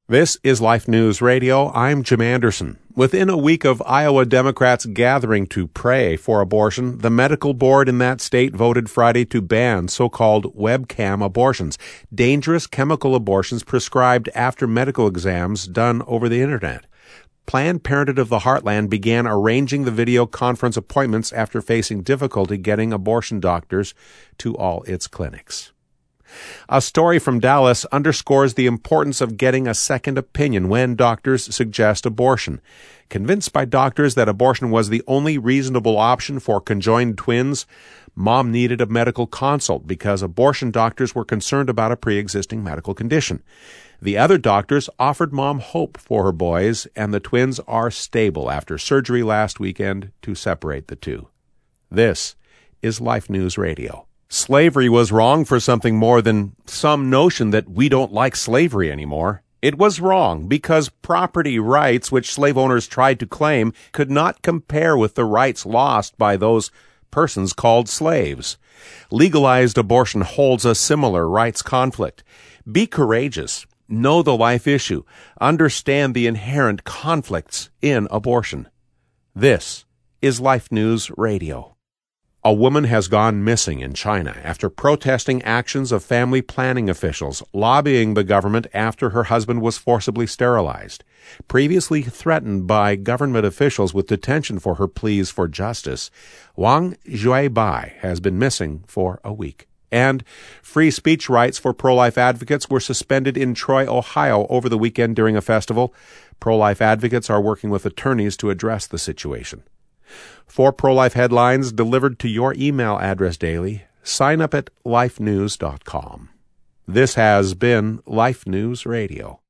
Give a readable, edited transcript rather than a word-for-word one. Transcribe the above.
This is Life News Radio. I'm Jim Anderson. Within a week of Iowa Democrats gathering to pray for abortion, the medical board in that state voted Friday to ban so-called webcam abortions, dangerous chemical abortions prescribed after medical exams done over the Internet. Planned Parenthood of the Heartland began arranging the video conference appointments after facing difficulty getting abortion doctors to all its clinics. A story from Dallas underscores the importance of getting a second opinion when doctors suggest abortion. Convinced by doctors that abortion was the only reasonable option for conjoined twins, Mom needed a medical consult because abortion doctors were concerned about a pre-existing medical condition. The other doctors offered Mom hope for her boys, and the twins are stable after surgery last weekend to separate the two. This is Life News Radio. Slavery was wrong for something more than some notion that we don't like slavery anymore. It was wrong because property rights which slave owners tried to claim could not compare with the rights lost by those persons called slaves. Legalized abortion holds a similar rights conflict. Be courageous. Know the life issue. Understand the inherent conflicts in abortion. This is Life News Radio. A woman has gone missing in China after protesting actions of family planning officials lobbying the government after her husband was forcibly sterilized. Previously threatened by government officials with detention for her pleas for justice, Wang Juibai has been missing for a week. And free speech rights for pro-life advocates were suspended in Troy, Ohio over the weekend during a festival. Pro-life advocates are working with attorneys to address the situation. For pro-life headlines delivered to your email address daily, sign up at lifenews.com. This has been Life News Radio.